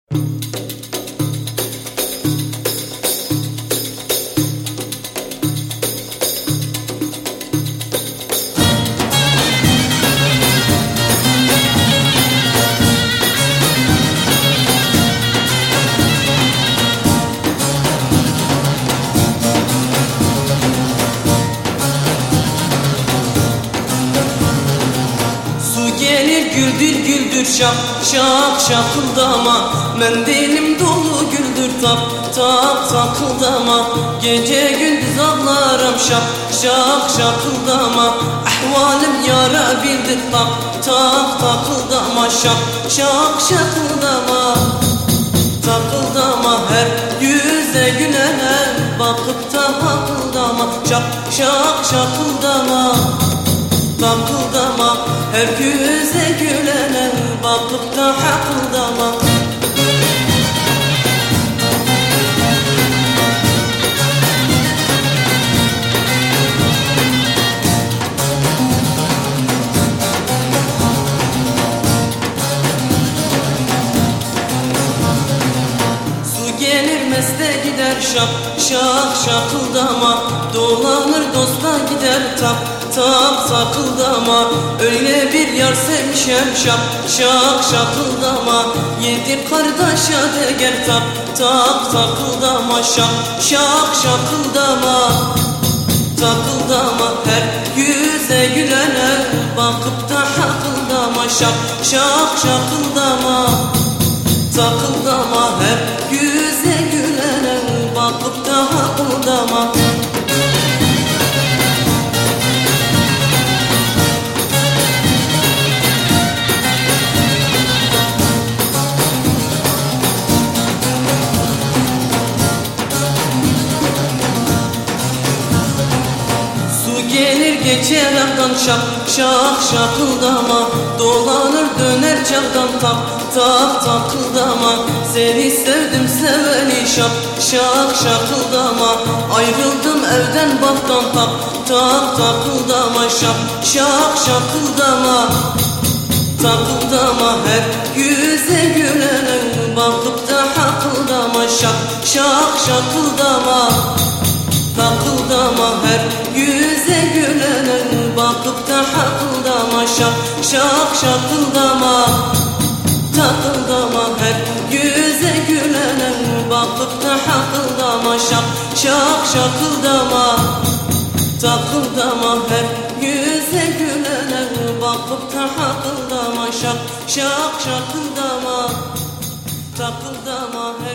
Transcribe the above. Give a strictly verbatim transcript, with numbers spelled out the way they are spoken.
Güldür güldür şak şak şakıldama, mendilim dolu güldür tak tak takıldama. Gece gündüz ağlarım şak şak şakıldama, ahvalim yara bildir tak tak takıldama. Şak şak şakıldama, takıldama, her yüze gülene bakıp da hakıldama. Şak şak şakıldama, takıldama, her yüze gülene bakıp da hakıldama. Su gelir meste gider şak şak şakıldama, dolanır dosta gider tak tak takıldama. Öyle bir yar sevmişem şak şak şakıldama, yedi kardeşe deger tak tak takıldama. Şak şak şakıldama, takıldama, her yüze gülene bakıp da hakıldama. Şak şak şakıldama, takıldama, her yüze gülene bakıp da hakıldama. Gelir geçer ağdan şak şak şakıldama, dolanır döner çağdan tak tak takıldama. Seni sevdim seveni şak şak şakıldama, ayrıldım evden baktan tak tak takıldama. Şak şak şakıldama, takıldama, her yüze gülene bakıp da hakıldama. Şak şak şakıldama, takıldama, her yüze gülene bakıp da hakıldama. Şak şak şakıldama, takıldama, her yüze gülene bakıp da hakıldama. Şak şak şakıldama, takıldama, her yüze gülene bakıp da hakıldama. Şak şak şakıldama, takıldama.